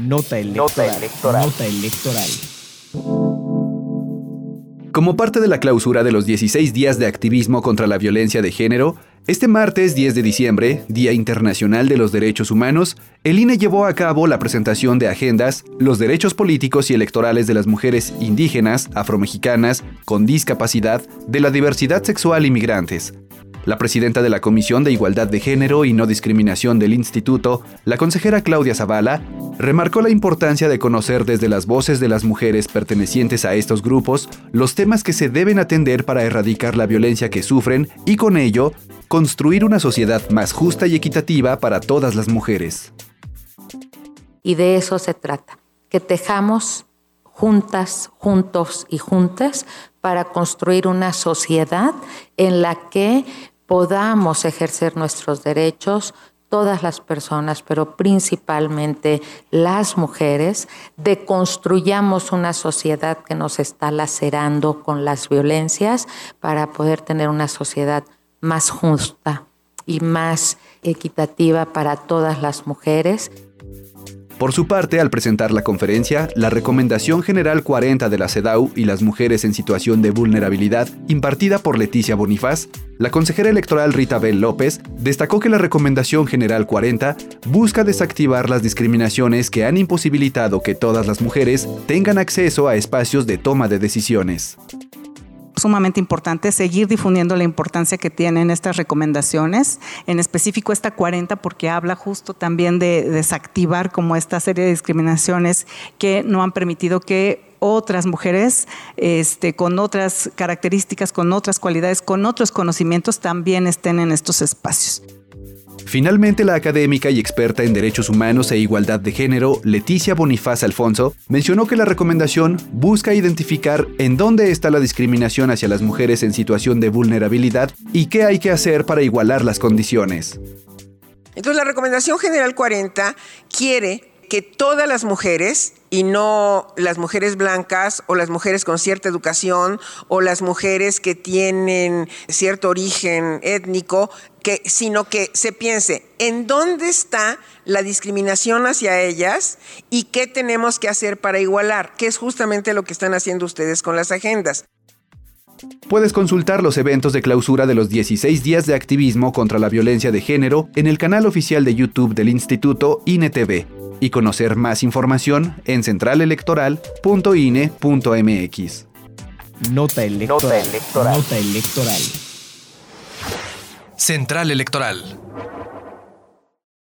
Nota electoral. Nota electoral. Como parte de la clausura de los 16 días de activismo contra la violencia de género, este martes 10 de diciembre, Día Internacional de los Derechos Humanos, el INE llevó a cabo la presentación de agendas, los derechos políticos y electorales de las mujeres indígenas, afromexicanas, con discapacidad, de la diversidad sexual y migrantes. La presidenta de la Comisión de Igualdad de Género y No Discriminación del Instituto, la consejera Claudia Zavala, remarcó la importancia de conocer desde las voces de las mujeres pertenecientes a estos grupos los temas que se deben atender para erradicar la violencia que sufren y con ello, construir una sociedad más justa y equitativa para todas las mujeres. Y de eso se trata, que tejamos juntas, juntos y juntas para construir una sociedad en la que podamos ejercer nuestros derechos, todas las personas, pero principalmente las mujeres, deconstruyamos una sociedad que nos está lacerando con las violencias para poder tener una sociedad más justa y más equitativa para todas las mujeres. Por su parte, al presentar la conferencia, la Recomendación General 40 de la CEDAW y las mujeres en situación de vulnerabilidad, impartida por Leticia Bonifaz, la consejera electoral Rita Bel López destacó que la Recomendación General 40 busca desactivar las discriminaciones que han imposibilitado que todas las mujeres tengan acceso a espacios de toma de decisiones. Sumamente importante seguir difundiendo la importancia que tienen estas recomendaciones, en específico esta 40, porque habla justo también de desactivar como esta serie de discriminaciones que no han permitido que otras mujeres con otras características, con otras cualidades, con otros conocimientos también estén en estos espacios. Finalmente, la académica y experta en derechos humanos e igualdad de género, Leticia Bonifaz Alfonso, mencionó que la recomendación busca identificar en dónde está la discriminación hacia las mujeres en situación de vulnerabilidad y qué hay que hacer para igualar las condiciones. Entonces, la Recomendación General 40 quiere que todas las mujeres, y no las mujeres blancas o las mujeres con cierta educación o las mujeres que tienen cierto origen étnico, sino que se piense en dónde está la discriminación hacia ellas y qué tenemos que hacer para igualar, que es justamente lo que están haciendo ustedes con las agendas. Puedes consultar los eventos de clausura de los 16 días de activismo contra la violencia de género en el canal oficial de YouTube del Instituto INE-TV y conocer más información en centralelectoral.ine.mx. Nota electoral. Nota electoral. Central Electoral.